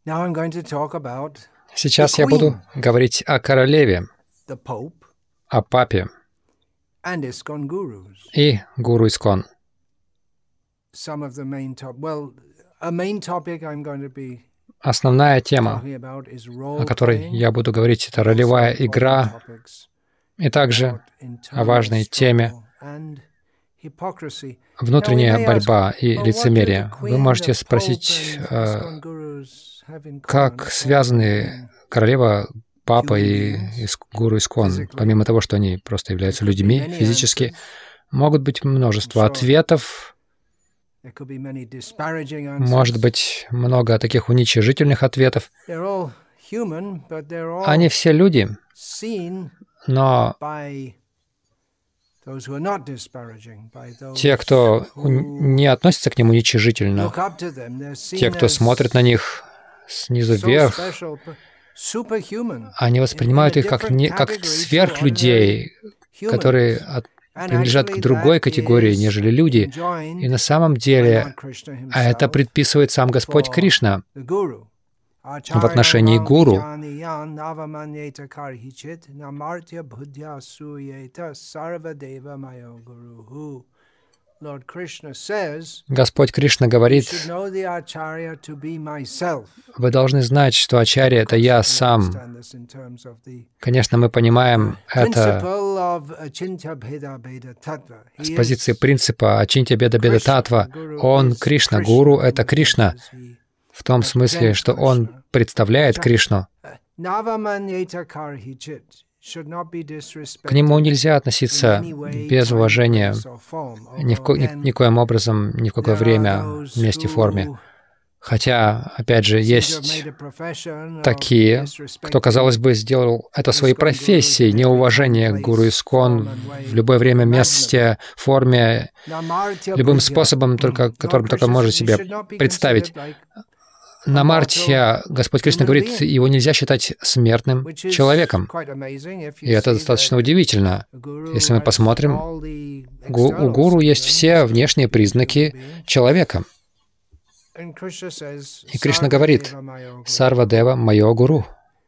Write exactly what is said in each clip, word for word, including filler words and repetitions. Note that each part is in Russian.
Сейчас я буду говорить о королеве, о папе и гуру Искон. Основная тема, о которой я буду говорить, это ролевая игра, и также о важной теме внутренняя борьба и лицемерие. Вы можете спросить, как связаны королева, папа и гуру Искон, помимо того, что они просто являются людьми физически. Могут быть множество ответов, может быть много таких уничижительных ответов. Они все люди, но те, кто не относится к ним уничижительно, те, кто смотрит на них снизу вверх, они воспринимают их как, не, как сверхлюдей, которые от, принадлежат к другой категории, нежели люди. И на самом деле это предписывает сам Господь Кришна в отношении гуру. Господь Кришна говорит: вы должны знать, что ачарья — это я сам. Конечно, мы понимаем это с позиции принципа ачинтя беда беда татва. Он Кришна, гуру — это Кришна, в том смысле, что он представляет Кришну. К нему нельзя относиться без уважения, ни в ко- ни, никоим образом, ни в какое время, месте, форме. Хотя, опять же, есть такие, кто, казалось бы, сделал это своей профессией, неуважение к гуру Искон в любое время, месте, форме, любым способом, только, которым только может себе представить. Намартья, Господь Кришна говорит, его нельзя считать смертным человеком. И это достаточно удивительно. Если мы посмотрим, у гуру есть все внешние признаки человека. И Кришна говорит: «Сарвадева — мое гуру».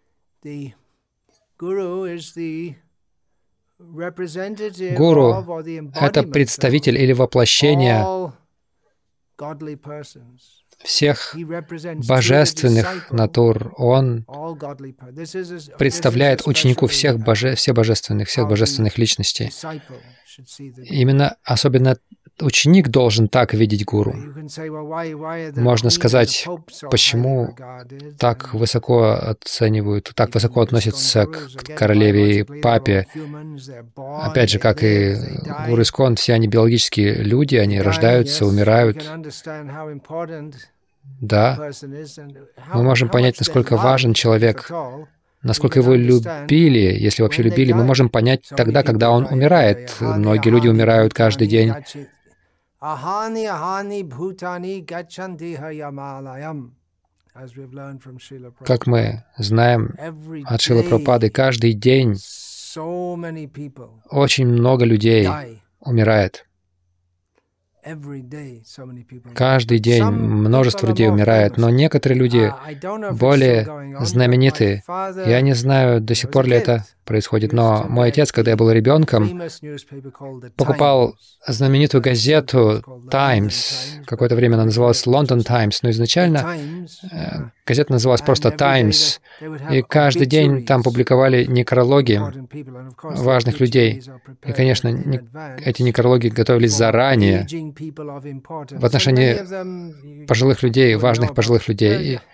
Гуру — это представитель или воплощение всех божественных натур. Он представляет ученику всех боже... всех божественных, всех божественных личностей. Именно особенно ученик должен так видеть гуру. Можно сказать, почему так высоко оценивают, так высоко относятся к королеве и папе. Опять же, как и гуру Искон, все они биологические люди, они рождаются, умирают. Да, мы можем понять, насколько важен человек, насколько его любили, если вообще любили, мы можем понять тогда, когда он умирает. Многие люди умирают каждый день. Как мы знаем от Шрилы Прабхупады, каждый день очень много людей умирает. Каждый день множество людей умирает, но некоторые люди более знаменитые. Я не знаю, до сих пор ли это происходит, но мой отец, когда я был ребенком, покупал знаменитую газету «Таймс». Какое-то время она называлась «Лондон Таймс», но изначально газета называлась просто «Таймс». И каждый день там публиковали некрологи важных людей. И, конечно, не, эти некрологи готовились заранее в отношении пожилых людей, важных пожилых людей. И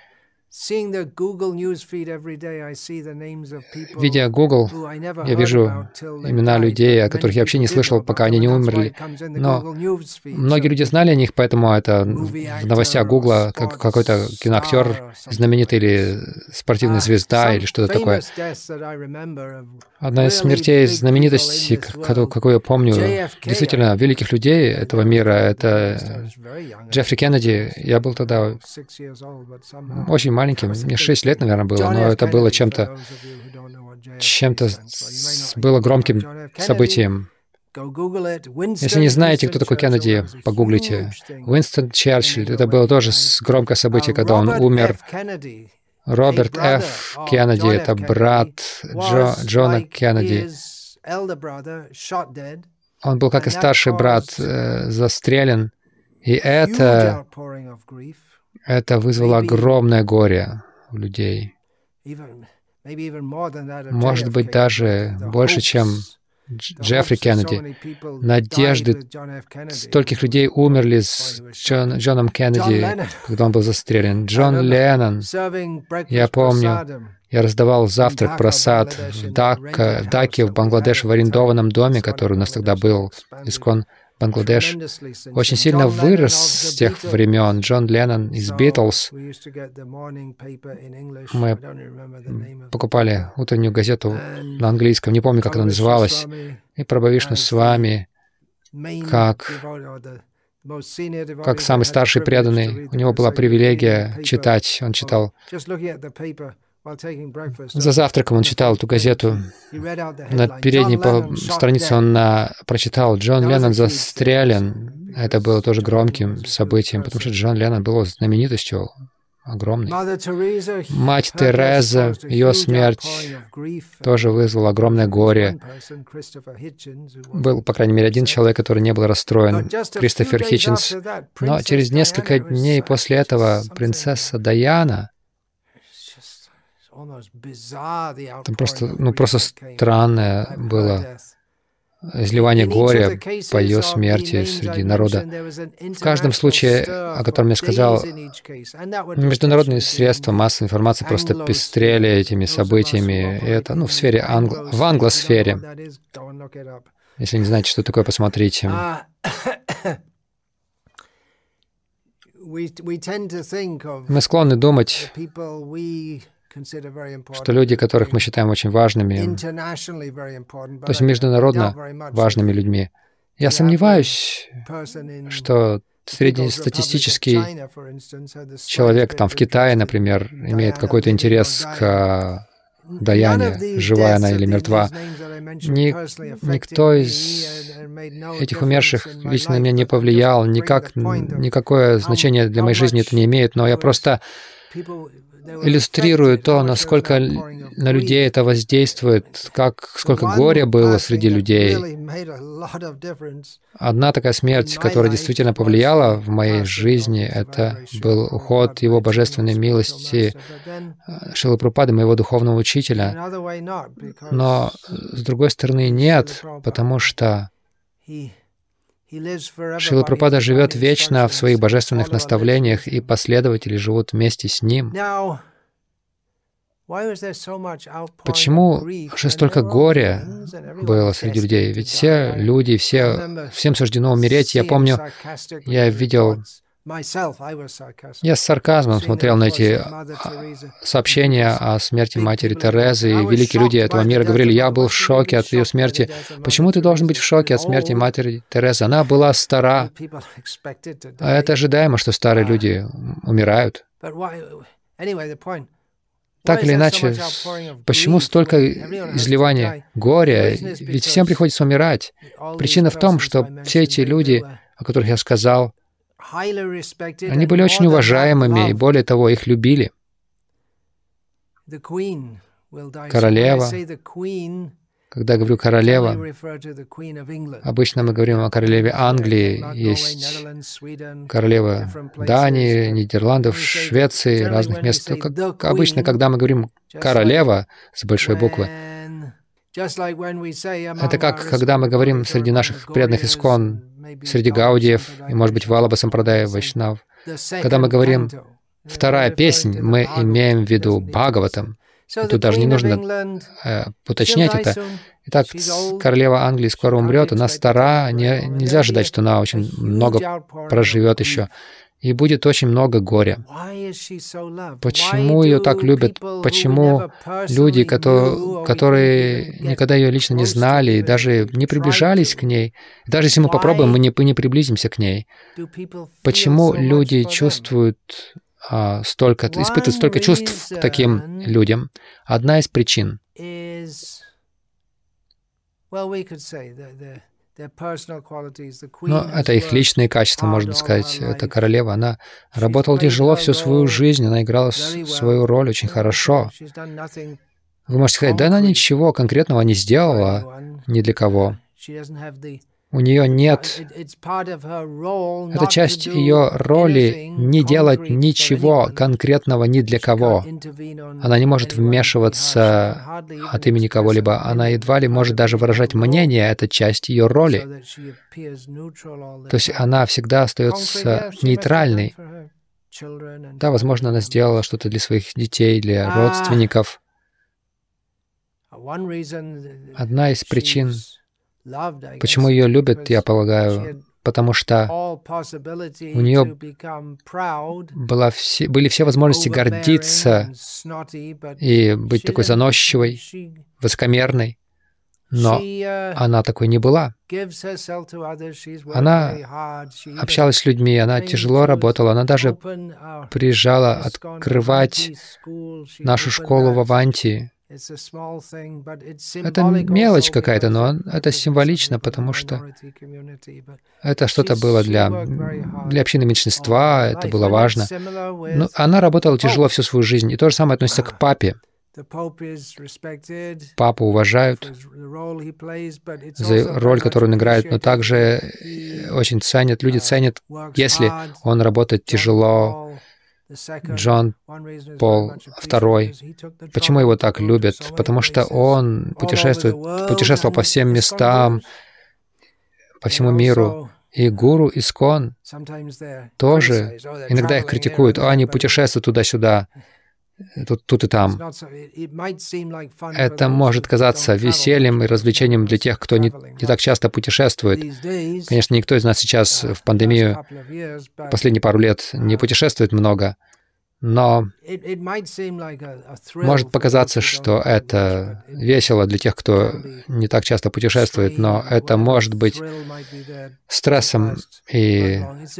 видя Google, я вижу имена людей, о которых я вообще не слышал, пока они не умерли. Но многие люди знали о них, поэтому это в новостях Google как какой-то киноактер знаменитый или спортивная звезда или что-то такое. Одна из смертей знаменитостей, какую я помню, действительно, великих людей этого мира, это Джеффри Кеннеди. Я был тогда очень маленьким, мне шесть лет, наверное, было, но это было чем-то, чем-то было громким событием. Если не знаете, кто такой Кеннеди, погуглите. Уинстон Черчилль, это было тоже громкое событие, когда он умер. Роберт Ф. Кеннеди, это брат Джо, Джона Кеннеди. Он был, как и старший брат, э, застрелен. И это, это вызвало огромное горе у людей. Может быть, даже больше, чем Джеффри Кеннеди. Надежды стольких людей умерли с Джон, Джоном Кеннеди, когда он был застрелен. Джон Леннон, я помню, я раздавал завтрак просад в, Дака, в Даке, в Бангладеше, в арендованном доме, который у нас тогда был, искон Бангладеш, очень сильно вырос с тех времен. Джон Леннон из Битлз. Мы покупали утреннюю газету на английском, не помню, как она называлась, и Прабхавишну с вами, как, как самый старший преданный. У него была привилегия читать. Он читал за завтраком, он читал эту газету. На передней странице он на... прочитал «Джон Леннон застрелен». Это было тоже громким событием, потому что Джон Леннон был знаменитостью огромной. Мать Тереза, ее смерть тоже вызвала огромное горе. Был, по крайней мере, один человек, который не был расстроен, Кристофер Хитчинс. Но через несколько дней после этого принцесса Даяна, там просто, ну, просто странное было изливание горя по ее смерти среди народа. В каждом случае, о котором я сказал, международные средства массовой информации просто пестрели этими событиями. И это, ну, в сфере англ... в англосфере. Если не знаете, что такое, посмотрите. Мы склонны думать, что люди, которых мы считаем очень важными, то есть международно важными людьми, я сомневаюсь, что среднестатистический человек там в Китае, например, имеет какой-то интерес к Даяне, живая она или мертва. Ни, никто из этих умерших лично на меня не повлиял, никак, никакое значение для моей жизни это не имеет, но я просто иллюстрирую то, насколько на людей это воздействует, как, сколько горя было среди людей. Одна такая смерть, которая действительно повлияла в моей жизни, это был уход Его Божественной милости Шрилы Прабхупады, моего духовного учителя. Но, с другой стороны, нет, потому что Шрила Прабхупада живет вечно в своих божественных наставлениях, и последователи живут вместе с Ним. Почему же столько горя было среди людей? Ведь все люди, все, всем суждено умереть. Я помню, я видел... Я с сарказмом смотрел на эти сообщения о смерти матери Терезы, и великие люди этого мира говорили, я был в шоке от ее смерти. Почему ты должен быть в шоке от смерти матери Терезы? Она была стара. А это ожидаемо, что старые люди умирают. Так или иначе, почему столько изливания горя? Ведь всем приходится умирать. Причина в том, что все эти люди, о которых я сказал, они были очень уважаемыми, и более того, их любили. Королева. Когда я говорю «королева», обычно мы говорим о королеве Англии, есть королева Дании, Нидерландов, Швеции, разных мест. Как обычно, когда мы говорим «королева» с большой буквы, это как, когда мы говорим среди наших преданных искон, среди гаудиев, и, может быть, Валаба Сампрадая, Вайшнав, когда мы говорим «вторая песнь», мы имеем в виду Бхагаватам. И тут даже не нужно э, уточнять это. Итак, королева Англии скоро умрет, она стара, не, нельзя ожидать, что она очень много проживет еще. И будет очень много горя. Почему ее так любят? Почему люди, которые, которые никогда ее лично не знали и даже не приближались к ней, даже если мы попробуем, мы не, мы не приблизимся к ней? Почему люди чувствуют а, столько, испытывают столько чувств к таким людям? Одна из причин. Но это их личные качества, можно сказать. Это королева. Она работала тяжело всю свою жизнь, она играла свою роль очень хорошо. Вы можете сказать, да она ничего конкретного не сделала ни для кого. У нее нет... Это часть ее роли не делать ничего конкретного ни для кого. Она не может вмешиваться от имени кого-либо. Она едва ли может даже выражать мнение. Это часть ее роли. То есть она всегда остается нейтральной. Да, возможно, она сделала что-то для своих детей, для родственников. Одна из причин, почему ее любят, я полагаю, потому что у нее была все, были все возможности гордиться и быть такой заносчивой, высокомерной, но она такой не была. Она общалась с людьми, она тяжело работала, она даже приезжала открывать нашу школу в Аванти. Это мелочь какая-то, но это символично, потому что это что-то было для, для общины меньшинства, это было важно. Но она работала тяжело всю свою жизнь, и то же самое относится к папе. Папу уважают за роль, которую он играет, но также очень ценят, люди ценят, если он работает тяжело. Джон Пол второй. Почему его так любят? Потому что он путешествует, путешествовал по всем местам, по всему миру. И гуру Искон тоже иногда их критикуют. О, они путешествуют туда-сюда, тут, тут и там. Это может казаться весельем и развлечением для тех, кто не, не так часто путешествует. Конечно, никто из нас сейчас в пандемию последние пару лет не путешествует много, но может показаться, что это весело для тех, кто не так часто путешествует, но это может быть стрессом, и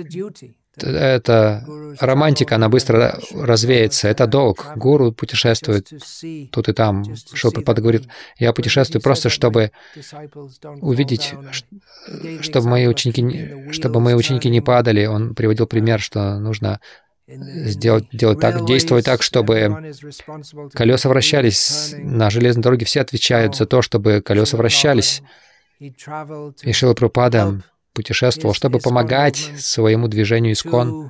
эта романтика, она быстро развеется. Это долг. Гуру путешествует тут и там. Шилпрапада говорит, я путешествую просто, чтобы увидеть, чтобы мои ученики, чтобы мои ученики не падали. Он приводил пример, что нужно сделать, делать так, действовать так, чтобы колеса вращались. На железной дороге все отвечают за то, чтобы колеса вращались. И Шрила Прабхупада путешествовал, чтобы помогать своему движению Искон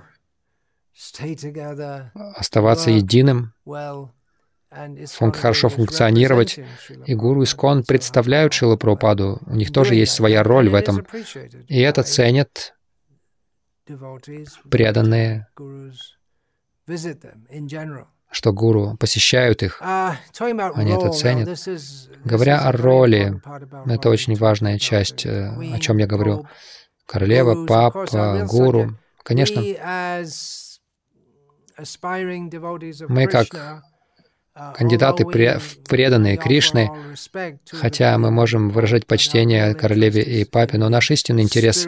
оставаться единым, фун- хорошо функционировать. И гуру Искон представляют Шрилу Прабхупаду, у них тоже есть своя роль в этом. И это ценят преданные, что гуру посещают их, они это ценят. Говоря о роли, это очень важная часть, о чем я говорю. Королева, папа, гуру. Конечно, мы как кандидаты, преданные Кришны, хотя мы можем выражать почтение королеве и папе, но наш истинный интерес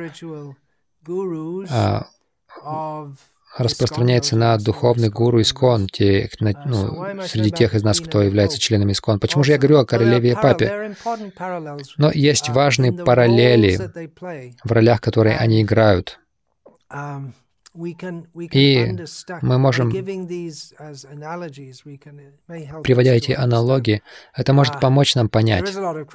распространяется на духовных гуру Искон, те, ну, среди тех из нас, кто является членами Искон. Почему же я говорю о королеве и папе? Но есть важные параллели в ролях, которые они играют. И мы можем, приводя эти аналогии, это может помочь нам понять.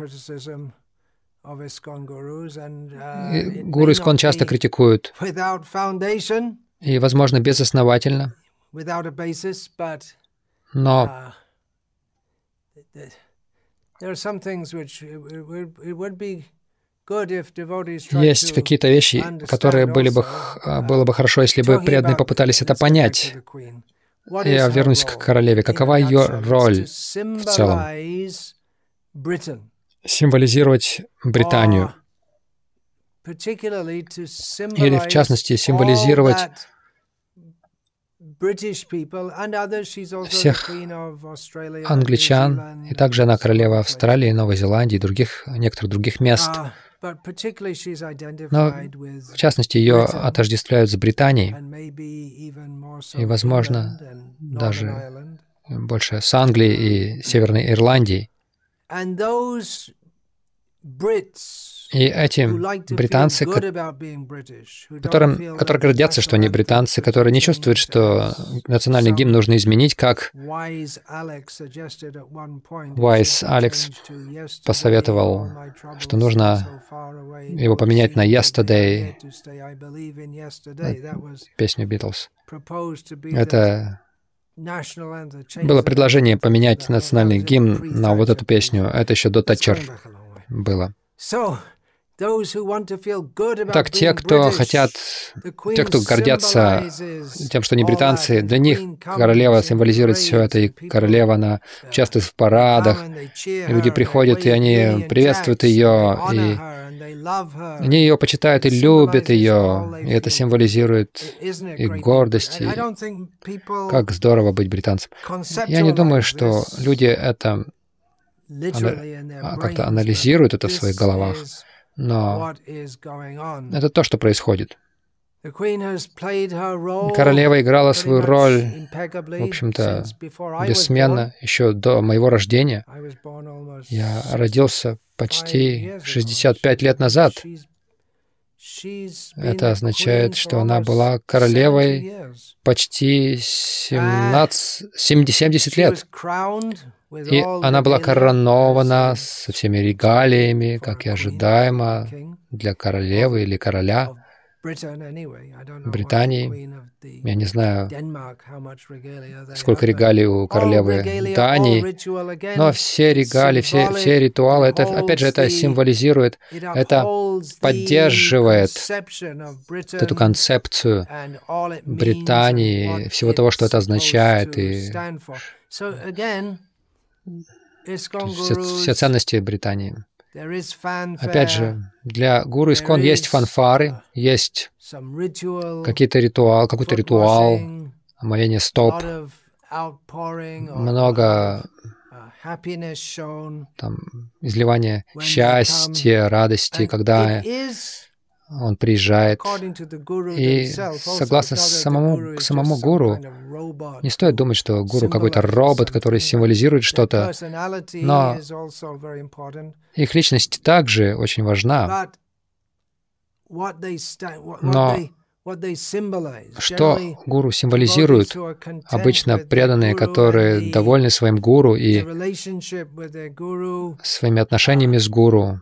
И гуру Искон часто критикуют, и, возможно, безосновательно, но есть какие-то вещи, которые были бы, было бы хорошо, если бы преданные попытались это понять. Я вернусь к королеве. Какова ее роль в целом? Символизировать Британию. Или, в частности, символизировать всех англичан, и также она королева Австралии, Новой Зеландии и других, некоторых других мест. Но, в частности, ее отождествляют с Британией, и, возможно, даже больше с Англией и Северной Ирландией. И эти британцы, которым, которые гордятся, что они британцы, которые не чувствуют, что национальный гимн нужно изменить, как Вайс Алекс посоветовал, что нужно его поменять на «Yesterday», песню Битлз. Это было предложение поменять национальный гимн на вот эту песню. Это еще до Тэтчер было. Так, те, кто хотят, те, кто гордятся тем, что они британцы, для них королева символизирует все это, и королева, она участвует в парадах, и люди приходят, и они приветствуют ее, и они ее почитают и любят ее, и это символизирует их гордость, и как здорово быть британцем. Я не думаю, что люди это как-то анализируют это в своих головах, но это то, что происходит. Королева играла свою роль, в общем-то, бессменно, еще до моего рождения. Я родился почти шестьдесят пять лет назад. Это означает, что она была королевой почти семнадцать, семьдесят лет. И она была коронована со всеми регалиями, как и ожидаемо для королевы или короля Британии. Я не знаю, сколько регалий у королевы Дании, но все регалии, все, все ритуалы, это, опять же, это символизирует, это поддерживает эту концепцию Британии, всего того, что это означает, и все, все ценности Британии. Опять же, для гуру Искон есть фанфары, есть какие-то ритуалы, какой-то ритуал, омовение стоп, много там, изливания счастья, радости, когда он приезжает. И согласно самому, к самому гуру, не стоит думать, что гуру какой-то робот, который символизирует что-то, но их личность также очень важна. Но что гуру символизирует? Обычно преданные, которые довольны своим гуру и своими отношениями с гуру,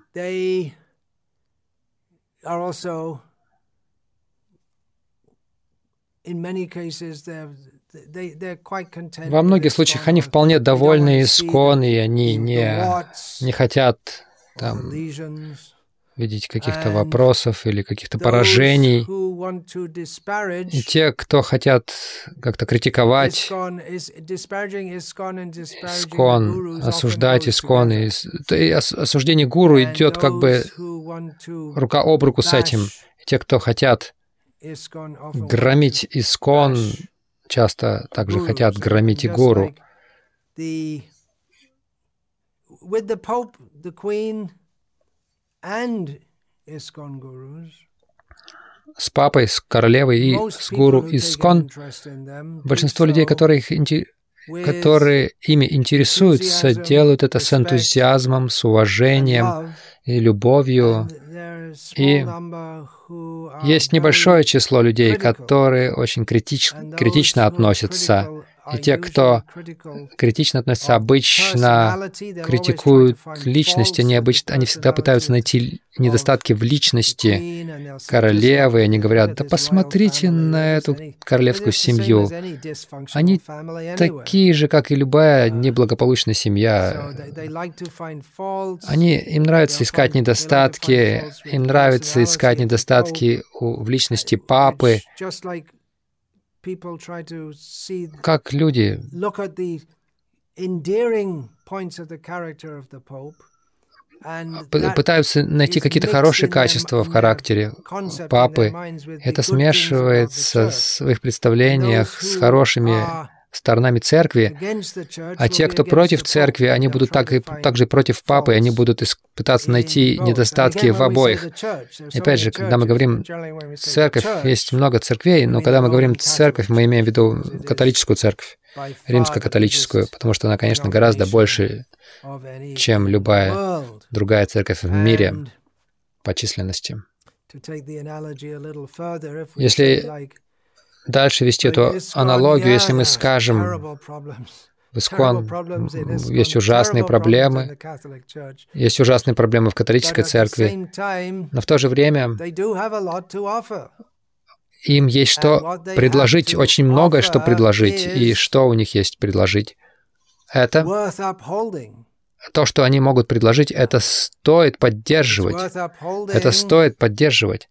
во многих случаях они вполне довольны Искон, и они не, не хотят там видеть каких-то вопросов или каких-то поражений. И те, кто хотят как-то критиковать Искон, осуждать Искон, и осуждение гуру идет как бы рука об руку с этим. И те, кто хотят громить Искон, часто также хотят громить и гуру. С папой, с королевой и с гуру Искон большинство людей, которые, которые ими интересуются, делают это с энтузиазмом, с уважением и любовью. И есть небольшое число людей, которые очень критич, критично относятся. И те, кто критично относятся, обычно критикуют личности, они, обычно, они всегда пытаются найти недостатки в личности королевы. Они говорят: да посмотрите на эту королевскую семью. Они такие же, как и любая неблагополучная семья. Они, им нравится искать недостатки, им нравится искать недостатки в личности папы. Как люди пытаются найти какие-то хорошие качества в характере папы. Это смешивается в их представлениях с хорошими сторонами церкви, а те, кто против церкви, они будут так и, также против папы, они будут пытаться найти недостатки в обоих. И опять же, когда мы говорим «церковь», есть много церквей, но когда мы говорим «церковь», мы имеем в виду католическую церковь. римско-католическую, потому что она, конечно, гораздо больше, чем любая другая церковь в мире по численности. Если дальше вести эту аналогию, если мы скажем, в Искон есть ужасные проблемы, есть ужасные проблемы в католической церкви, но в то же время им есть что предложить, очень многое что предложить. И что у них есть предложить? Это то, что они могут предложить, это стоит поддерживать. Это стоит поддерживать.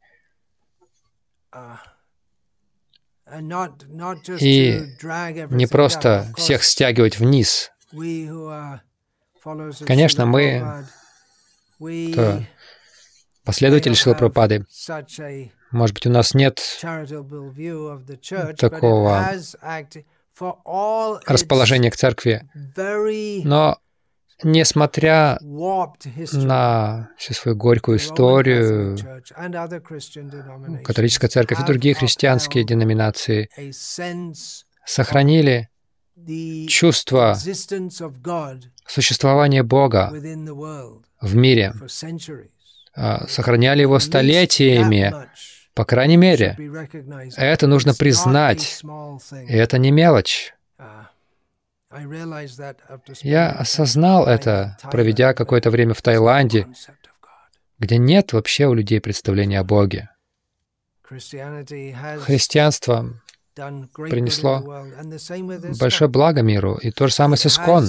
И не просто всех стягивать вниз. Конечно, мы, кто последователи Шрилы Прабхупады, может быть, у нас нет такого расположения к церкви, но несмотря на всю свою горькую историю, католическая церковь и другие христианские деноминации сохранили чувство существования Бога в мире, сохраняли его столетиями, по крайней мере. Это нужно признать, и это не мелочь. Я осознал это, проведя какое-то время в Таиланде, где нет вообще у людей представления о Боге. Христианство принесло большое благо миру, и то же самое с Искон.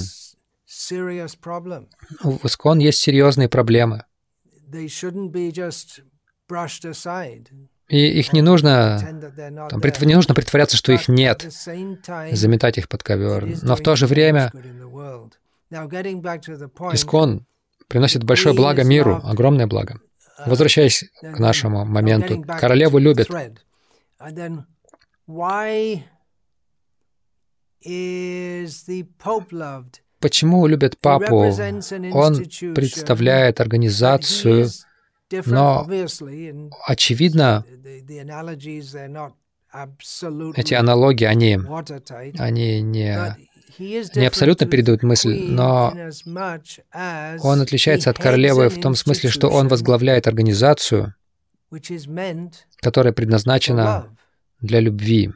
В Искон есть серьезные проблемы. И их не нужно, там, не нужно притворяться, что их нет, заметать их под ковер. Но в то же время Искон приносит большое благо миру, огромное благо. Возвращаясь к нашему моменту, королеву любят. Почему любят папу? Он представляет организацию, но, очевидно, эти аналогии, они, они не, не абсолютно передают мысль, но он отличается от королевы в том смысле, что он возглавляет организацию, которая предназначена для любви.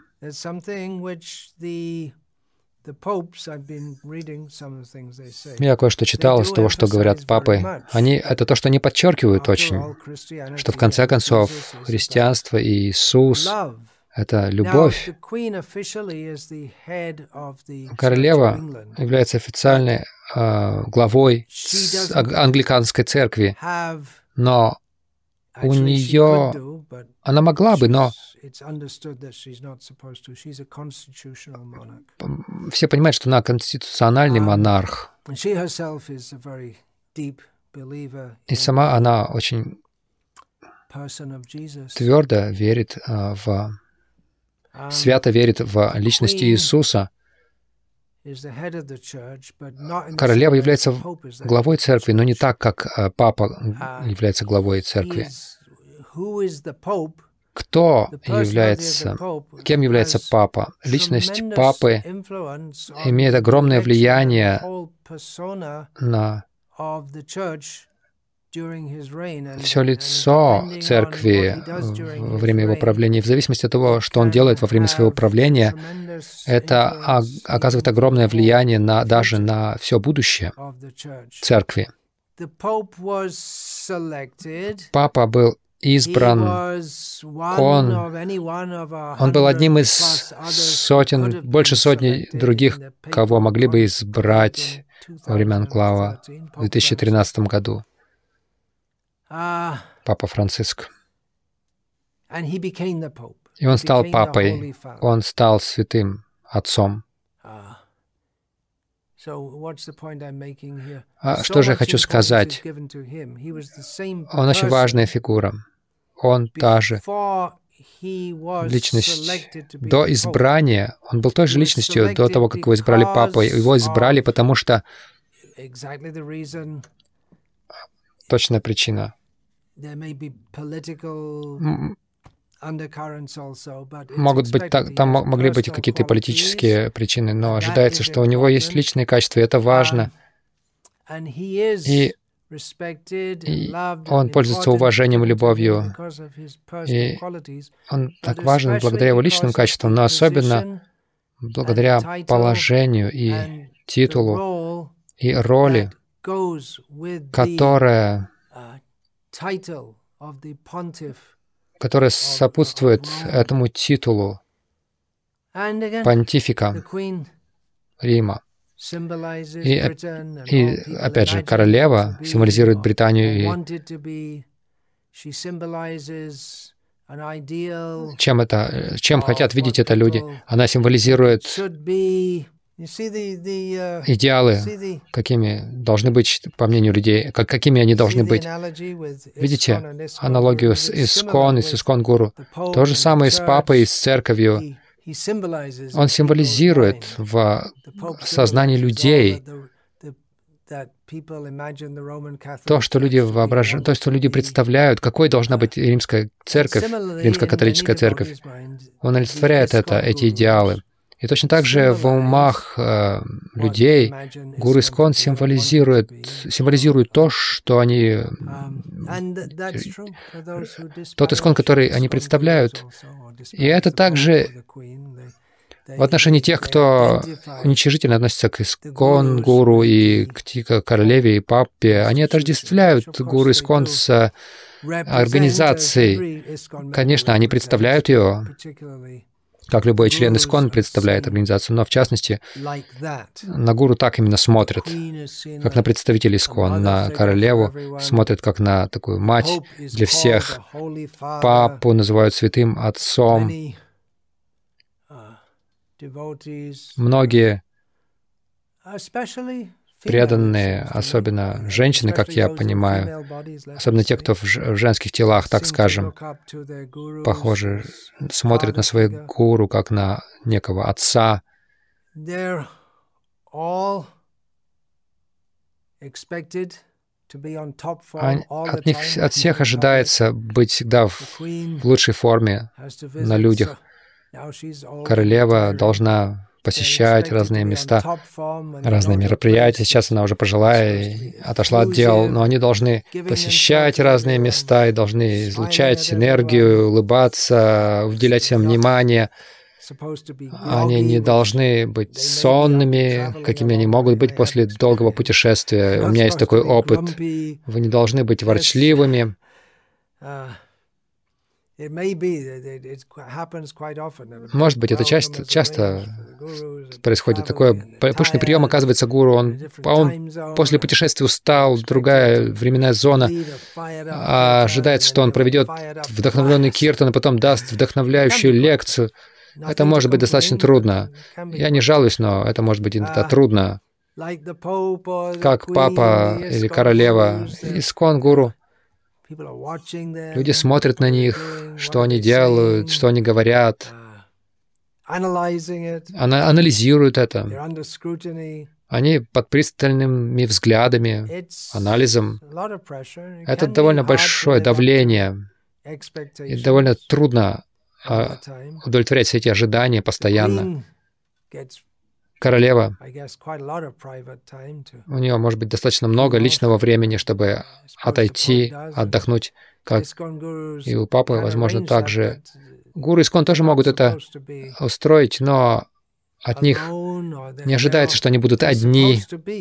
Я кое-что читал из того, что говорят папы. Они, это то, что они подчеркивают очень, что в конце концов христианство и Иисус — это любовь. Королева является официальной э, главой англиканской церкви, но у нее... Она могла бы, но все понимают, что она конституциональный монарх. И сама она очень твердо верит в... свято верит в личность Иисуса. Королева является главой церкви, но не так, как папа является главой церкви. Кто является, кем является папа? Личность папы имеет огромное влияние на все лицо церкви во время его правления. И в зависимости от того, что он делает во время своего правления, это оказывает огромное влияние на, даже на все будущее церкви. Папа был избран, он, он был одним из сотен, больше сотни других, кого могли бы избрать во время анклава в две тысячи тринадцатом году. Папа Франциск. И он стал папой, он стал святым отцом. А что же я хочу сказать? Он очень важная фигура. Он та же личность. До избрания, он был той же личностью до того, как его избрали папой. Его избрали, потому что... Точная причина. Могут быть, там могли быть и какие-то политические причины, но ожидается, что у него есть личные качества, и это важно. И, и он пользуется уважением и любовью. И он так важен благодаря его личным качествам, но особенно благодаря положению и титулу и роли, которая, которая сопутствует этому титулу понтифика Рима. И, и опять же, королева символизирует Британию. И чем это, чем хотят видеть это люди? Она символизирует идеалы, какими должны быть, по мнению людей, как, какими они должны быть. Видите аналогию с Искон и с Искон-гуру? То же самое с Папой и с Церковью. Он символизирует в сознании людей то, что люди воображают, то, что люди представляют, какой должна быть римская церковь, римско-католическая церковь. Он олицетворяет это, эти идеалы. И точно так же в умах э, людей гуру Искон символизирует, символизирует то, что они... Тот Искон, который они представляют. И это также в отношении тех, кто уничижительно относится к Искон, гуру и к, к королеве и папе. Они отождествляют гуру Искон с организацией. Конечно, они представляют ее, как любой член Искон представляет организацию, но в частности на гуру так именно смотрят, как на представителей Искон, на королеву смотрят как на такую мать для всех, папу называют святым отцом. Многие преданные, особенно женщины, как я понимаю, особенно те, кто в женских телах, так скажем, похоже, смотрят на своих гуру как на некого отца. От них, от всех ожидается быть всегда в лучшей форме на людях. Королева должна посещать разные места, разные мероприятия. Сейчас она уже пожилая и отошла от дел, но они должны посещать разные места и должны излучать энергию, улыбаться, уделять всем внимание. Они не должны быть сонными, какими они могут быть после долгого путешествия. У меня есть такой опыт. Вы не должны быть ворчливыми. Может быть, это часто, часто происходит. Такое пышный прием, оказывается, гуру, он, он после путешествия устал, другая временная зона, а ожидается, что он проведет вдохновленный киртан, и потом даст вдохновляющую лекцию. Это может быть достаточно трудно. Я не жалуюсь, но это может быть иногда трудно. Как папа или королева, Искон гуру. Люди смотрят на них, что они делают, что они говорят, анализируют это. Они под пристальными взглядами, анализом. Это довольно большое давление, и довольно трудно удовлетворять все эти ожидания постоянно. Королева, у нее может быть достаточно много личного времени, чтобы отойти, отдохнуть, как и у папы, возможно, также. Гуру Искон тоже могут это устроить, но от них не ожидается, что они будут одни.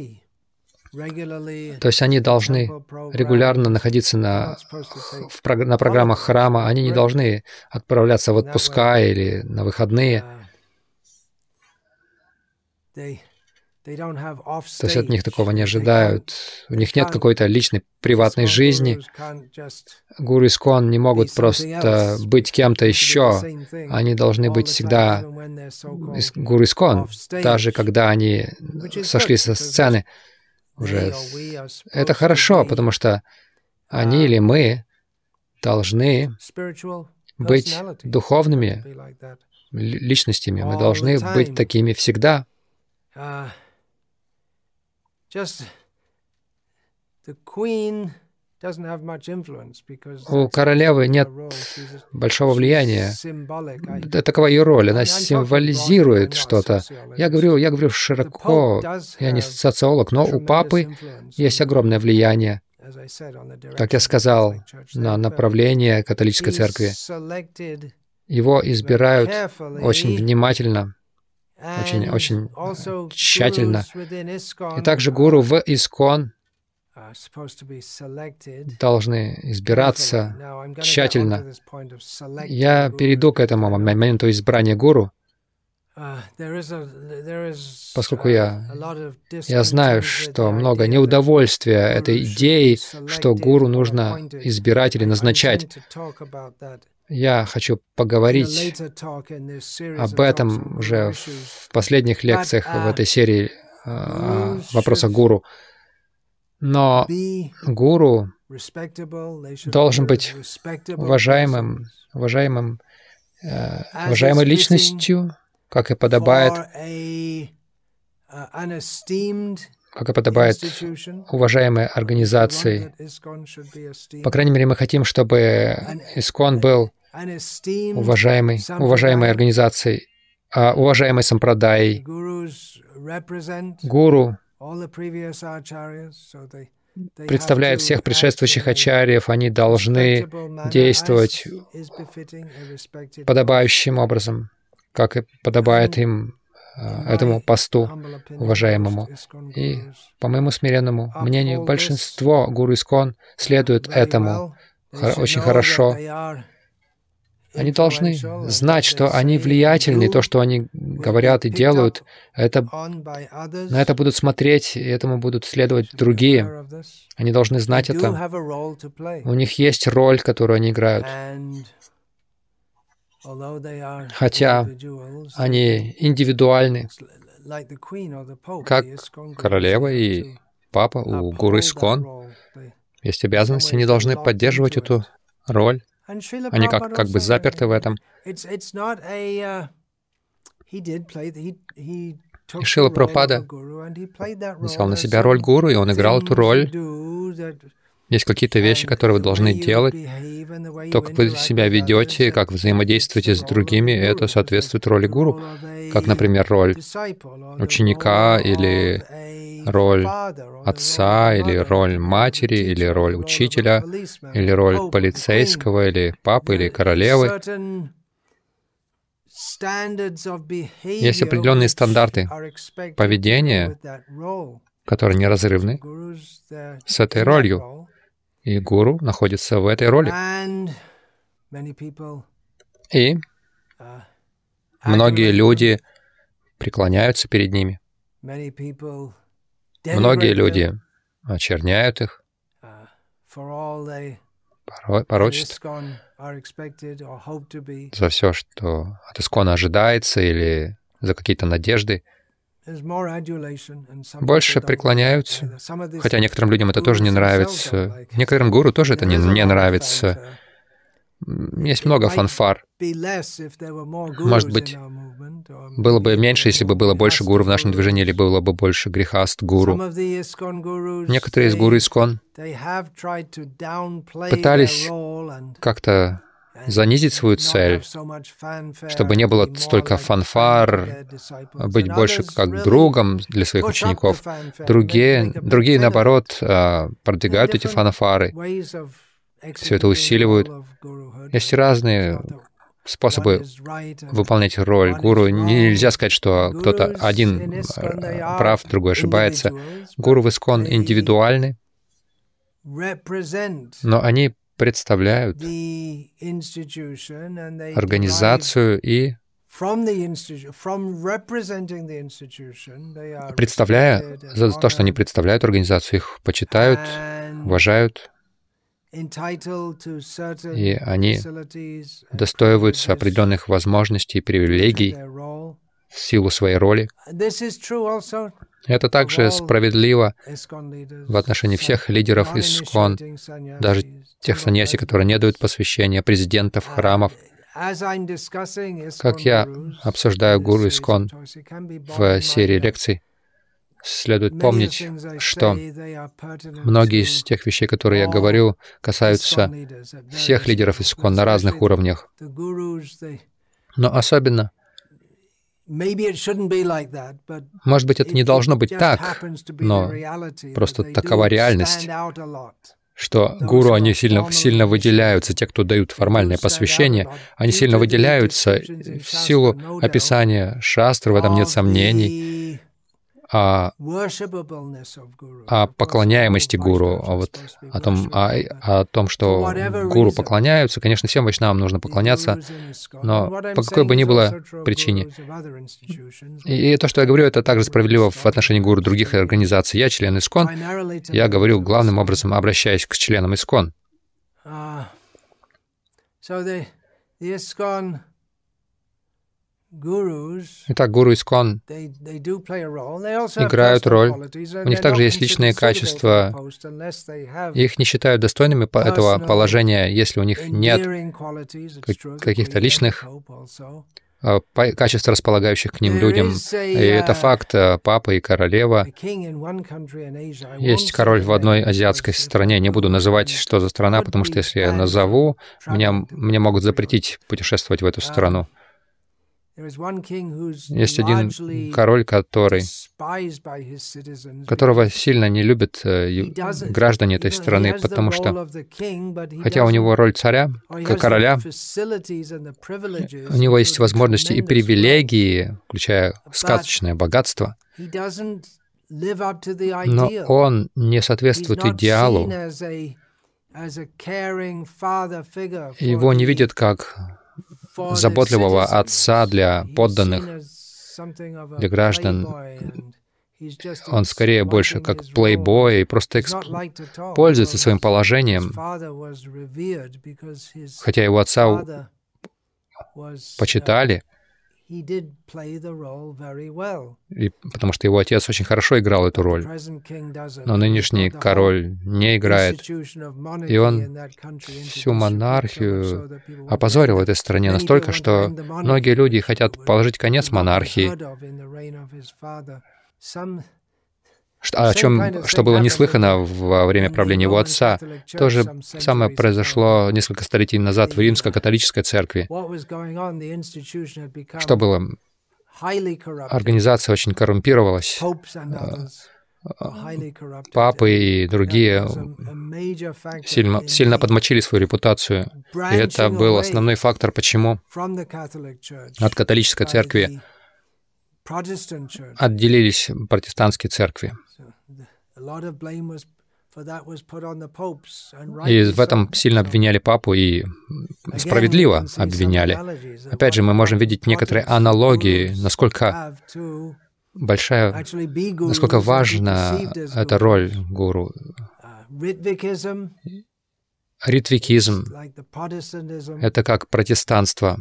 То есть они должны регулярно находиться на, в, на программах храма, они не должны отправляться в отпуска или на выходные. То есть от них такого не ожидают. У них нет какой-то личной, приватной жизни. Гуру Искон не могут просто быть кем-то еще. Они должны быть всегда Гуру Искон, даже когда они сошли со сцены уже. Это хорошо, потому что они или мы должны быть духовными личностями. Мы должны быть такими всегда. У королевы нет большого влияния. Такова ее роль. Она символизирует что-то. Я говорю, я говорю широко, я не социолог, но у папы есть огромное влияние, как я сказал, на направление католической церкви. Его избирают очень внимательно, очень, очень тщательно. И также гуру в Искон должны избираться тщательно. Я перейду к этому моменту избрания гуру, поскольку я, я знаю, что много неудовольствия этой идеей, что гуру нужно избирать или назначать. Я хочу поговорить об этом уже в последних лекциях в этой серии о вопросах гуру. Но гуру должен быть уважаемым, уважаемым, э, уважаемой личностью, как и подобает, как и подобает уважаемой организации. По крайней мере, мы хотим, чтобы Искон был уважаемой, уважаемой организацией, уважаемой сампрадай. Гуру представляя всех предшествующих ачарьев, они должны действовать подобающим образом, как и подобает им, этому посту уважаемому. И, по моему смиренному мнению, большинство гуру Искон следует этому очень хорошо. Они должны знать, что они влиятельны, то, что они говорят и делают, это, на это будут смотреть, и этому будут следовать другие. Они должны знать это. У них есть роль, которую они играют. Хотя они индивидуальны, как королева и папа у гуру Искон. Есть обязанности, они должны поддерживать эту роль. Они как, как бы заперты в этом. И Шрила Прабхупада взял на себя роль гуру, и он играл эту роль. Есть какие-то вещи, которые вы должны делать. То, как вы себя ведете, как взаимодействуете с другими, это соответствует роли гуру. Как, например, роль ученика, или роль отца, или роль матери, или роль учителя, или роль полицейского, или папы, или королевы. Есть определенные стандарты поведения, которые неразрывны с этой ролью. И гуру находится в этой роли. И многие люди преклоняются перед ними. Многие люди очерняют их, порочат за все, что от Искона ожидается, или за какие-то надежды. Больше преклоняются, хотя некоторым людям это тоже не нравится. Некоторым гуру тоже это не, не нравится. Есть много фанфар. Может быть, было бы меньше, если бы было больше гуру в нашем движении, или было бы больше грехаст гуру. Некоторые из гуру Искон пытались как-то занизить свою цель, чтобы не было столько фанфар, быть больше как другом для своих учеников. Другие, другие наоборот, продвигают эти фанфары, все это усиливают. Есть разные способы выполнять роль гуру. Нельзя сказать, что кто-то один прав, другой ошибается. Гуру в Искон индивидуальны, но они представляют организацию, и представляя за то, что они представляют организацию, их почитают, уважают, и они достоиваются определенных возможностей и привилегий в силу своей роли. Это также справедливо в отношении всех лидеров Искон, даже тех саньяси, которые не дают посвящения, президентов храмов. Как я обсуждаю гуру Искон в серии лекций, следует помнить, что многие из тех вещей, которые я говорю, касаются всех лидеров ИСККОН на разных уровнях. Но особенно, может быть, это не должно быть так, но просто такова реальность, что гуру, они сильно, сильно выделяются, те, кто дают формальное посвящение, они сильно выделяются в силу описания шастры, в этом нет сомнений, о, о поклоняемости гуру, о, вот, о, том, о, о том, что гуру поклоняются. Конечно, всем вайшнавам нужно поклоняться, но по какой бы ни было причине. И то, что я говорю, это также справедливо в отношении гуру других организаций. Я член ИСККОН, я говорю главным образом, обращаясь к членам ИСККОН. Итак, гуру ИСККОН играют роль. У них также есть личные качества. Их не считают достойными этого положения, если у них нет каких-то личных качеств, располагающих к ним людям. И это факт. Папа и королева. Есть король в одной азиатской стране. Не буду называть, что за страна, потому что если я назову, меня, мне могут запретить путешествовать в эту страну. Есть один король, который, которого сильно не любят граждане этой страны, потому что, хотя у него роль царя, как короля, у него есть возможности и привилегии, включая сказочное богатство, но он не соответствует идеалу. Его не видят как заботливого отца для подданных, для граждан. Он скорее больше как плейбой и просто эксп... пользуется своим положением, хотя его отца почитали, и потому что его отец очень хорошо играл эту роль. Но нынешний король не играет, и он всю монархию опозорил в этой стране настолько, что многие люди хотят положить конец монархии. О чем, что было неслыхано во время правления его отца. То же самое произошло несколько столетий назад в Римско-католической церкви. Что было? Организация очень коррумпировалась. Папы и другие сильно, сильно подмочили свою репутацию. И это был основной фактор, почему от католической церкви отделились протестантские церкви. И в этом сильно обвиняли папу, и справедливо обвиняли. Опять же, мы можем видеть некоторые аналогии, насколько большая, насколько важна эта роль гуру. Ритвикизм — это как протестанство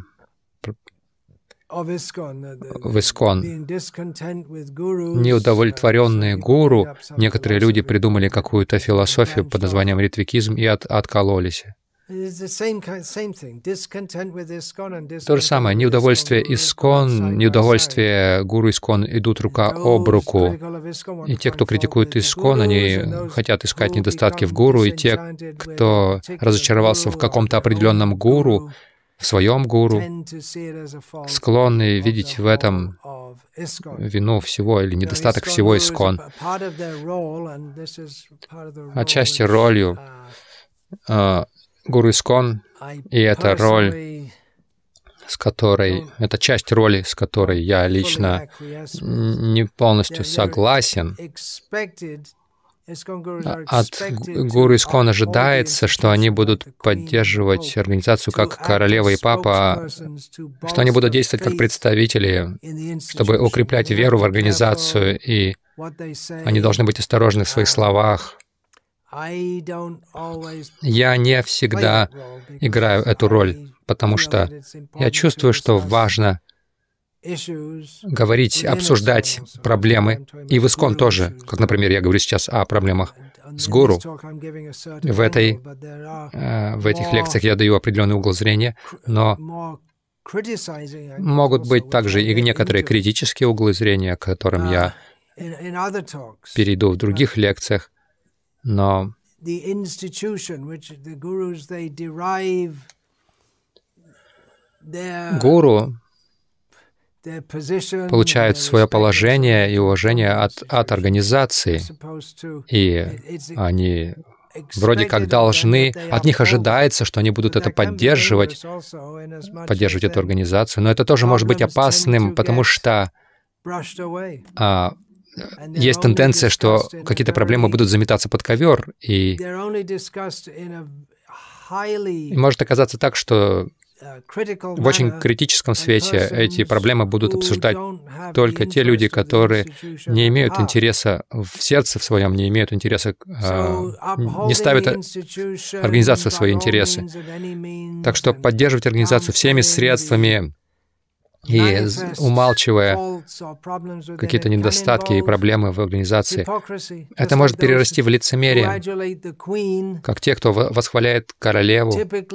в ИСККОН. Неудовлетворенные гуру, некоторые люди придумали какую-то философию под названием ритвикизм и от, откололись. То же самое. Неудовольствие ИСККОН, неудовольствие гуру ИСККОН идут рука об руку. И те, кто критикует ИСККОН, они хотят искать недостатки в гуру, и те, кто разочаровался в каком-то определенном гуру, в своем гуру, склонны видеть в этом вину всего или недостаток всего ИСККОН. Отчасти ролью э, гуру ИСККОН, и это роль, с которой, это часть роли, с которой я лично не полностью согласен. От гуру ИСККОН ожидается, что они будут поддерживать организацию как королева и папа, что они будут действовать как представители, чтобы укреплять веру в организацию, и они должны быть осторожны в своих словах. Я не всегда играю эту роль, потому что я чувствую, что важно говорить, обсуждать проблемы, и в ИСККОН тоже, как, например, я говорю сейчас о проблемах с гуру. В, этой, в этих лекциях я даю определенный угол зрения, но могут быть также и некоторые критические углы зрения, к которым я перейду в других лекциях, но гуру получают свое положение и уважение от, от организации, и они вроде как должны, от них ожидается, что они будут это поддерживать, поддерживать эту организацию, но это тоже может быть опасным, потому что а, есть тенденция, что какие-то проблемы будут заметаться под ковер, и, и может оказаться так, что в очень критическом свете эти проблемы будут обсуждать только те люди, которые не имеют интереса в сердце в своем, не имеют интереса, не ставят организацию в свои интересы. Так что поддерживать организацию всеми средствами и умалчивая какие-то недостатки и проблемы в организации, это может перерасти в лицемерие, как те, кто восхваляет королеву.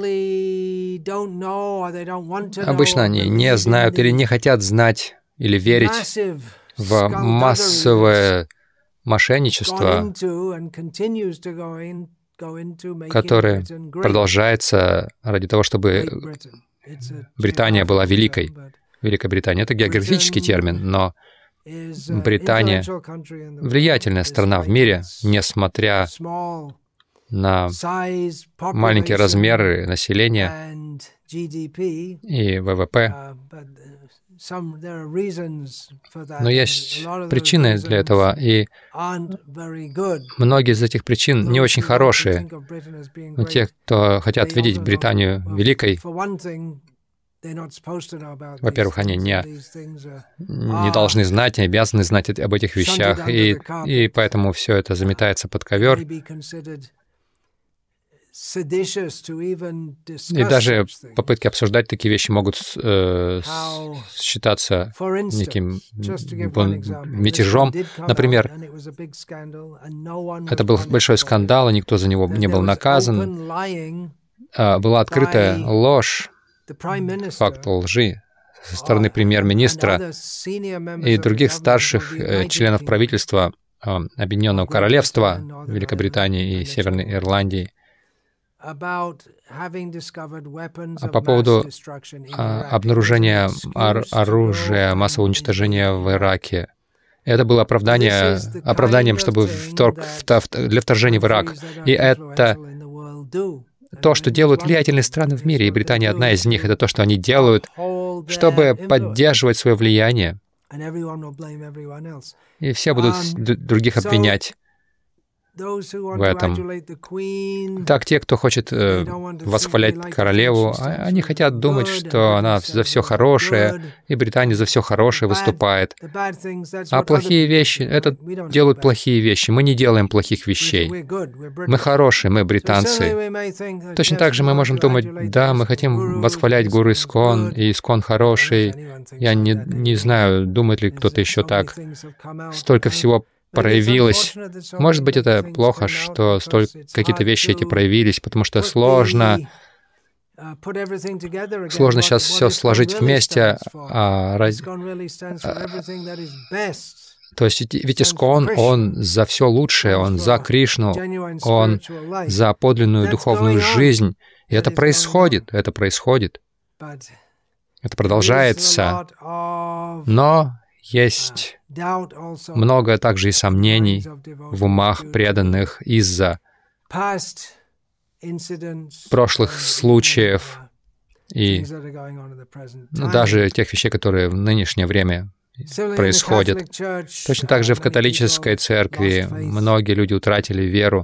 Обычно они не знают или не хотят знать или верить в массовое мошенничество, которое продолжается ради того, чтобы Британия была великой. Великобритания — это географический термин, но Британия — влиятельная страна в мире, несмотря на маленькие размеры населения и вэ вэ пэ. Но есть причины для этого, и многие из этих причин не очень хорошие. Но те, кто хотят видеть Британию великой, во-первых, они не, не должны знать, не обязаны знать об этих вещах, и, и поэтому все это заметается под ковер. И даже попытки обсуждать такие вещи могут э, считаться неким мятежом. Например, это был большой скандал, и никто за него не был наказан. Была открытая ложь, факт лжи со стороны премьер-министра и других старших э, членов правительства э, Объединенного Королевства Великобритании и Северной Ирландии а по поводу а, обнаружения ор- оружия массового уничтожения в Ираке. Это было оправдание, оправданием, чтобы вторг, втор, для вторжения в Ирак. И это то, что делают влиятельные страны в мире, и Британия одна из них, это то, что они делают, чтобы поддерживать свое влияние. И все будут других обвинять в этом. Так, те, кто хочет э, восхвалять королеву, они хотят думать, что она за все хорошее, и Британия за все хорошее выступает. А плохие вещи — это делают плохие вещи. Мы не делаем плохих вещей. Мы хорошие, мы британцы. Точно так же мы можем думать, да, мы хотим восхвалять гуру Искон, и Искон хороший. Я не, не знаю, думает ли кто-то еще так. Столько всего проявилось. Может быть, это плохо, что столько какие-то вещи эти проявились, потому что сложно, сложно сейчас все сложить вместе. А, раз... а, то есть ведь Искон, он за все лучшее, он за Кришну, он за подлинную духовную жизнь. И это происходит, это происходит. Это продолжается. Но есть много также и сомнений в умах преданных из-за прошлых случаев и ну, даже тех вещей, которые в нынешнее время происходят. Точно так же в католической церкви многие люди утратили веру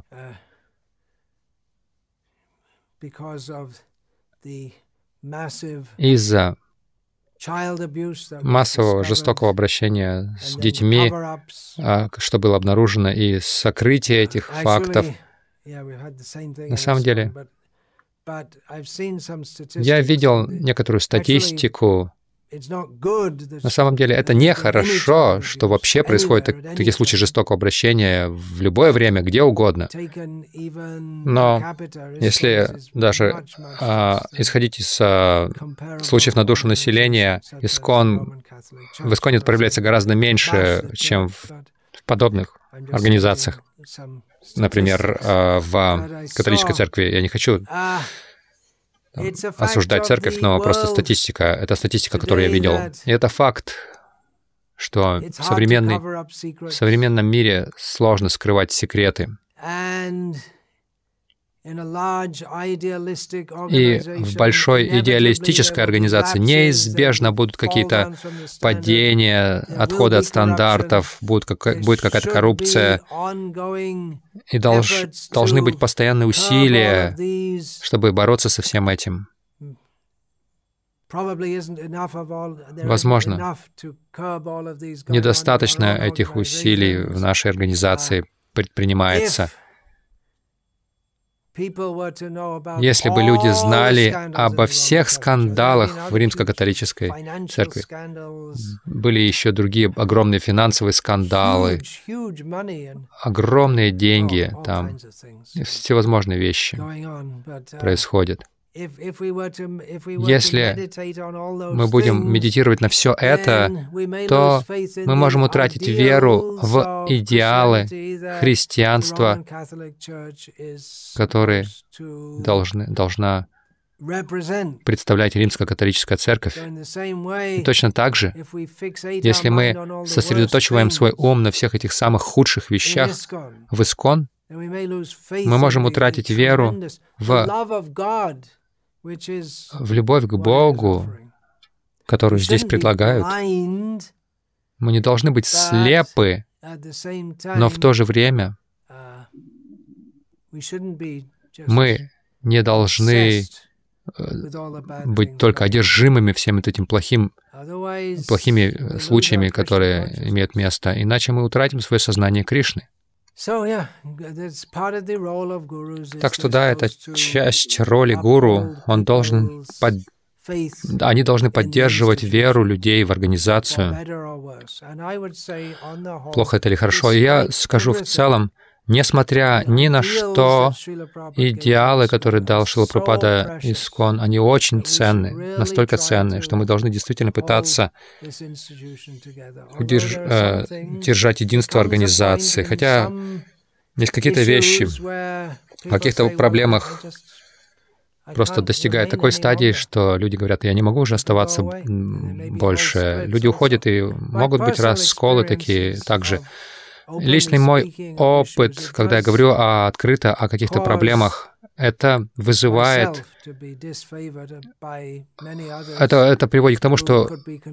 из-за массового жестокого обращения с детьми, что было обнаружено, и сокрытие этих фактов. На самом деле, я видел некоторую статистику. На самом деле, это нехорошо, что вообще происходят так, такие случаи жестокого обращения в любое время, где угодно. Но если даже а, исходить из а, случаев на душу населения, искон, в Исконе это проявляется гораздо меньше, чем в подобных организациях. Например, в католической церкви. Я не хочу там осуждать церковь, но просто статистика. Это статистика, которую я видел. И это факт, что в, современной, в современном мире сложно скрывать секреты. И в большой идеалистической организации неизбежно будут какие-то падения, отходы от стандартов, будет, как, будет какая-то коррупция. И долж, должны быть постоянные усилия, чтобы бороться со всем этим. Возможно, недостаточно этих усилий в нашей организации предпринимается. Если бы люди знали обо всех скандалах в римско-католической церкви, были еще другие огромные финансовые скандалы, огромные деньги, там всевозможные вещи происходят. Если мы будем медитировать на все это, то мы можем утратить веру в идеалы христианства, которые должны, должна представлять Римско-католическая церковь. И точно так же, если мы сосредоточиваем свой ум на всех этих самых худших вещах в Искон, мы можем утратить веру в в любовь к Богу, которую здесь предлагают. Мы не должны быть слепы, но в то же время мы не должны быть только одержимыми всем этим плохим, плохими случаями, которые имеют место, иначе мы утратим свое сознание Кришны. Так что да, это часть роли гуру. Он должен под... Они должны поддерживать веру людей в организацию. Плохо это или хорошо? И я скажу в целом, несмотря ни на что, идеалы, которые дал Шрила Прабхупада Искон, они очень ценны, настолько ценны, что мы должны действительно пытаться удерж... э, держать единство организации. Хотя есть какие-то вещи, в каких-то проблемах просто достигают такой стадии, что люди говорят, я не могу уже оставаться больше. Люди уходят, и могут быть расколы такие также. Личный мой опыт, когда я говорю о, открыто о каких-то проблемах, это вызывает, это, это приводит к тому, что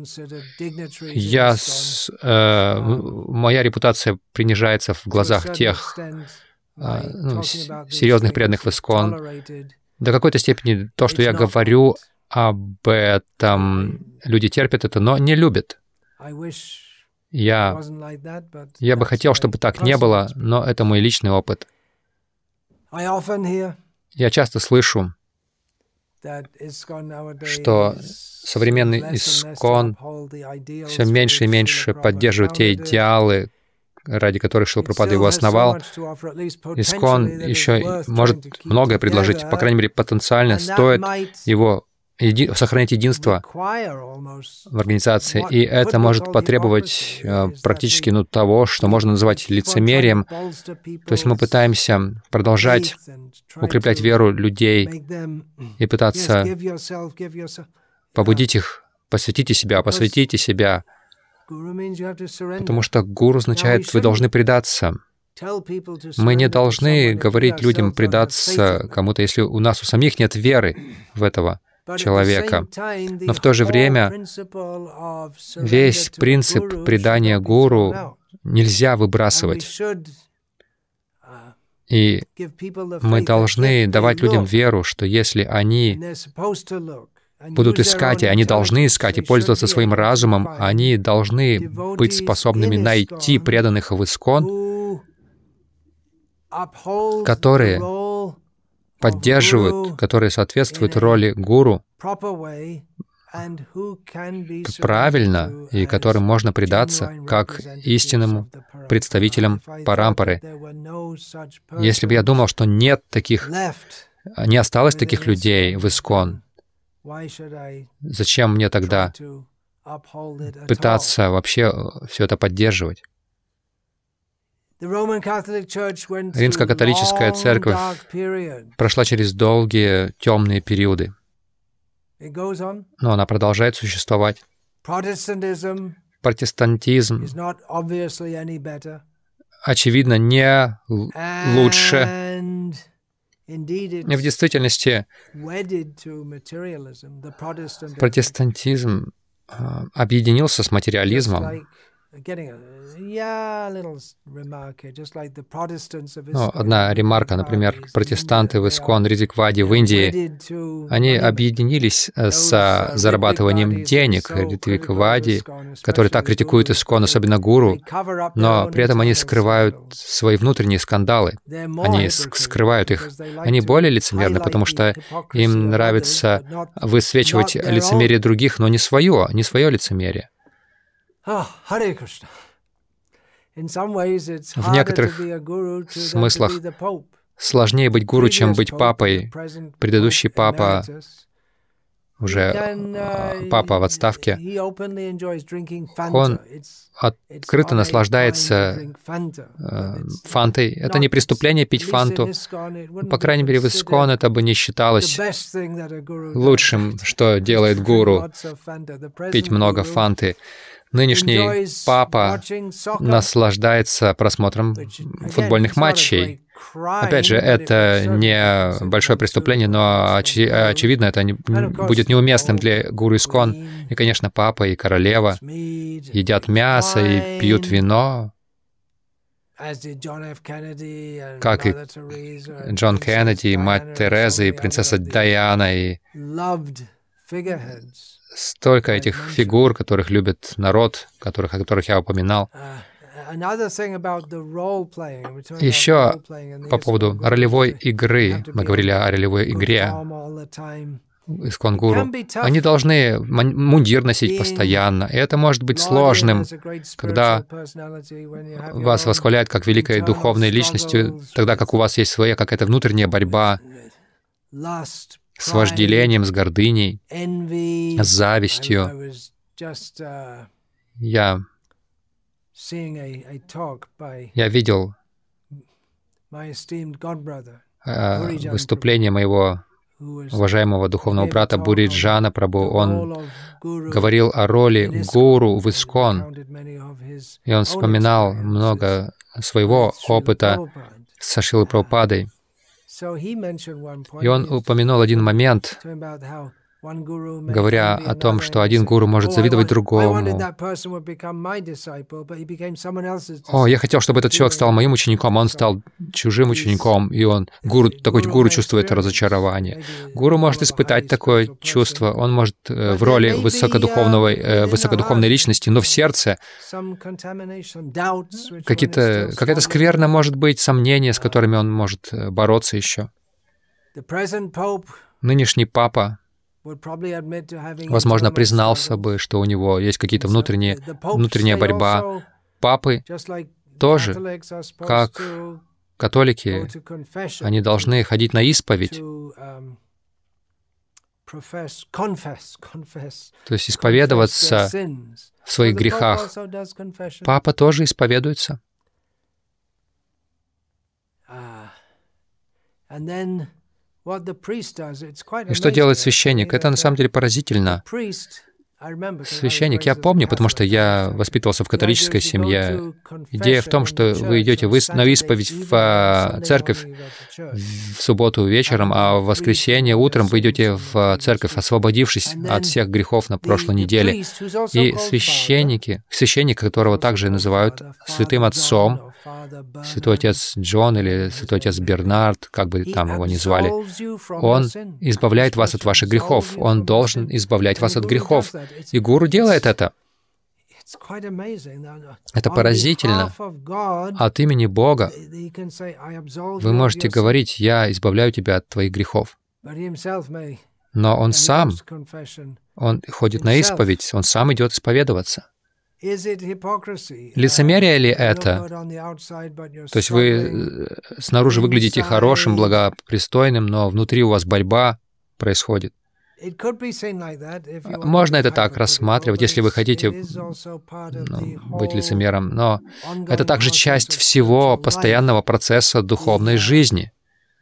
я, э, моя репутация принижается в глазах тех э, ну, серьезных преданных в Искон. До какой-то степени то, что я говорю об этом, люди терпят это, но не любят. Я, я бы хотел, чтобы так не было, но это мой личный опыт. Я часто слышу, что современный Искон все меньше и меньше поддерживает те идеалы, ради которых Шрила Прабхупада его основал. Искон еще может многое предложить, по крайней мере, потенциально стоит его еди- сохранить единство в организации, и это может потребовать э, практически ну, того, что можно называть лицемерием. То есть мы пытаемся продолжать укреплять веру людей и пытаться побудить их, посвятите себя, посвятите себя, потому что гуру означает, вы должны предаться. Мы не должны говорить людям предаться кому-то, если у нас у самих нет веры в этого человека. Но в то же время весь принцип предания гуру нельзя выбрасывать. И мы должны давать людям веру, что если они будут искать, и они должны искать и пользоваться своим разумом, они должны быть способными найти преданных в Искон, которые поддерживают, которые соответствуют роли гуру правильно, и которым можно предаться как истинному представителям парампары. Если бы я думал, что нет таких, не осталось таких людей в Искон, зачем мне тогда пытаться вообще все это поддерживать? Римско-католическая церковь прошла через долгие темные периоды, но она продолжает существовать. Протестантизм, очевидно, не лучше. И в действительности протестантизм объединился с материализмом. Ну, одна ремарка, например, протестанты в Искон, Риддиквади в Индии, они объединились с зарабатыванием денег. Риддиквади, которые так критикуют Искон, особенно гуру, но при этом они скрывают свои внутренние скандалы. Они скрывают их. Они более лицемерны, потому что им нравится высвечивать лицемерие других, но не свое, не свое лицемерие. В некоторых смыслах сложнее быть гуру, чем быть папой. Предыдущий папа, уже папа в отставке, он открыто наслаждается фантой. Это не преступление пить фанту. По крайней мере, в Искон это бы не считалось лучшим, что делает гуру, пить много фанты. Нынешний папа наслаждается просмотром футбольных матчей. Опять же, это не большое преступление, но оч- очевидно, это не, будет неуместным для гуру Искон. И, конечно, папа и королева едят мясо и пьют вино, как и Джон Кеннеди, и мать Тереза, и принцесса Дайана, и столько этих фигур, которых любит народ, которых, о которых я упоминал. Еще по поводу ролевой игры. Мы говорили о ролевой игре. Искон гуру. Они должны мундир носить постоянно. И это может быть сложным, когда вас восхваляют как великой духовной личностью, тогда как у вас есть своя какая-то внутренняя борьба с вожделением, с гордыней, с завистью. Я, я видел э, выступление моего уважаемого духовного брата Буриджана Прабху. Он говорил о роли гуру в Искон, и он вспоминал много своего опыта со Шрилой Прабхупадой. И он упомянул один момент, говоря о том, что один гуру может завидовать другому. «О, я хотел, чтобы этот человек стал моим учеником, а он стал чужим учеником», и он, гуру, такой гуру чувствует разочарование. Гуру может испытать такое чувство, он может э, в роли высокодуховного, э, высокодуховной личности, но в сердце какие-то, какая-то скверна может быть, сомнения, с которыми он может бороться еще. Нынешний папа, возможно, признался бы, что у него есть какие-то внутренние, внутренняя борьба. Папы тоже, как католики, они должны ходить на исповедь, то есть исповедоваться в своих грехах. Папа тоже исповедуется. И что делает священник? Это на самом деле поразительно. Священник, я помню, потому что я воспитывался в католической семье. Идея в том, что вы идете на исповедь в церковь в субботу вечером, а в воскресенье утром вы идете в церковь, освободившись от всех грехов на прошлой неделе. И священники, священник, которого также называют Святым Отцом, Святой Отец Джон или Святой Отец Бернард, как бы там его ни звали, он избавляет вас от ваших грехов. Он должен избавлять вас от грехов. И гуру делает это. Это поразительно. От имени Бога вы можете говорить: «Я избавляю тебя от твоих грехов». Но он сам, он ходит на исповедь, он сам идет исповедоваться. Лицемерие ли это? То есть вы снаружи выглядите хорошим, благопристойным, но внутри у вас борьба происходит. Можно это так рассматривать, если вы хотите ну, быть лицемером, но это также часть всего постоянного процесса духовной жизни.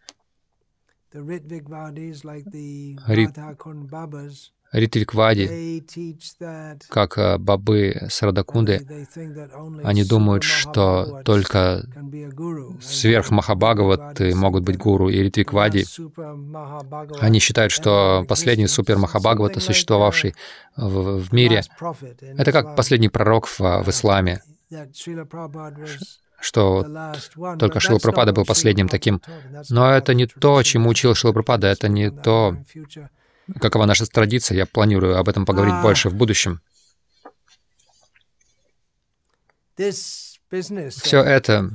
Ритвиквади, как бабы Срадакунды, они думают, что только сверх-махабхагаваты могут быть гуру, и Ритвиквади, они считают, что последний супер-махабхагавата, существовавший в, в мире, это как последний пророк в, в исламе, что только Шрила Прабхупада был последним таким. Но это не то, чему учил Шрила Прабхупада, это не то, какова наша традиция. Я планирую об этом поговорить больше в будущем. Все это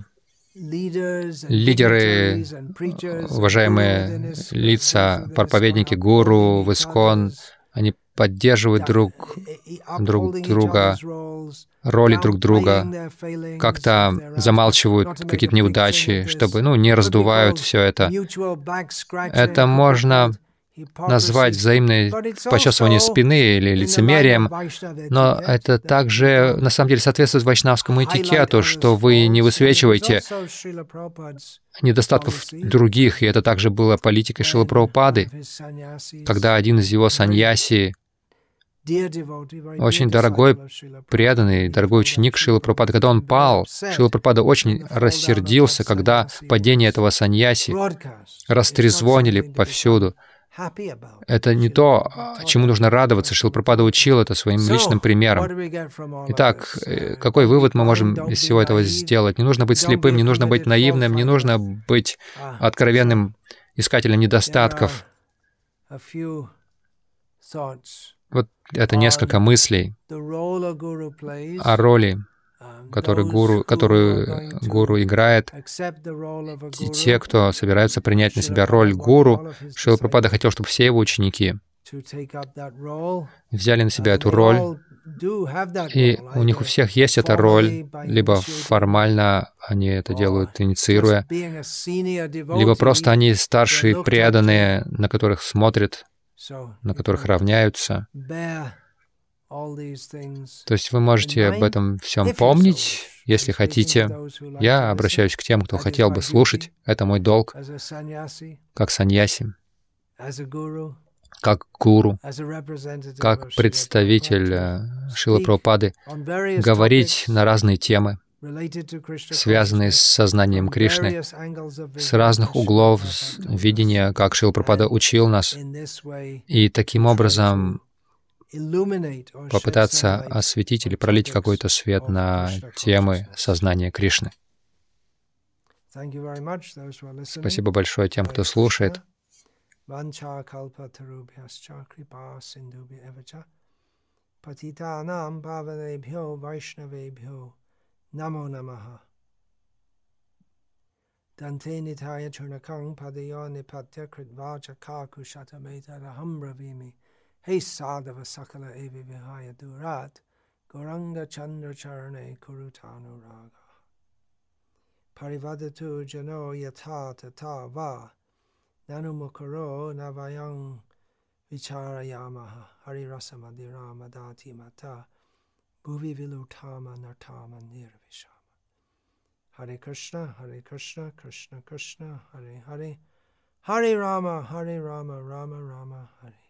лидеры, уважаемые лица, проповедники, гуру в ИСККОН, они поддерживают друг, друг друга, роли друг друга, как-то замалчивают какие-то неудачи, чтобы, ну, не раздувают все это. Это можно назвать взаимное почесывание спины или лицемерием, но это также, на самом деле, соответствует вайшнавскому этикету, что вы не высвечиваете недостатков других, и это также было политикой Шрилы Прабхупады, когда один из его саньяси, очень дорогой, преданный, дорогой ученик Шрилы Прабхупады, когда он пал, Шрила Прабхупада очень рассердился, когда падение этого саньяси растрезвонили повсюду. Это не то, чему нужно радоваться. Шрила Прабхупада учил это своим личным примером. Итак, какой вывод мы можем из всего этого сделать? Не нужно быть слепым, не нужно быть наивным, не нужно быть откровенным искателем недостатков. Вот это несколько мыслей о роли, которую гуру, которую гуру играет, и те, кто собираются принять на себя роль гуру. Шрила Прабхупада хотел, чтобы все его ученики взяли на себя эту роль, и у них у всех есть эта роль, либо формально они это делают, инициируя, либо просто они старшие преданные, на которых смотрят, на которых равняются. То есть вы можете об этом всем помнить, если хотите. Я обращаюсь к тем, кто хотел бы слушать. Это мой долг, как саньяси, как гуру, как представитель Шрилы Прабхупады, говорить на разные темы, связанные с сознанием Кришны, с разных углов видения, как Шрила Прабхупада учил нас, и таким образом попытаться осветить или пролить какой-то свет на темы сознания Кришны. Спасибо большое тем, кто слушает. Dante nitaya churnakang padayo nipatya kritva chakaku shatameta raham ravimi. Hey sadhava sakala evi vihaya durat, goranga chandra charane kurutanu raga. Parivadatu jano yata tata va, nanumukaro navayang vicharayamaha, harirasamadirama madati mata, bhuvi vilutama nartama nirvishama. Hare Krishna, Hare Krishna, Krishna Krishna, Hare Hare, Hare Rama, Hare Rama, Rama Rama, Hare.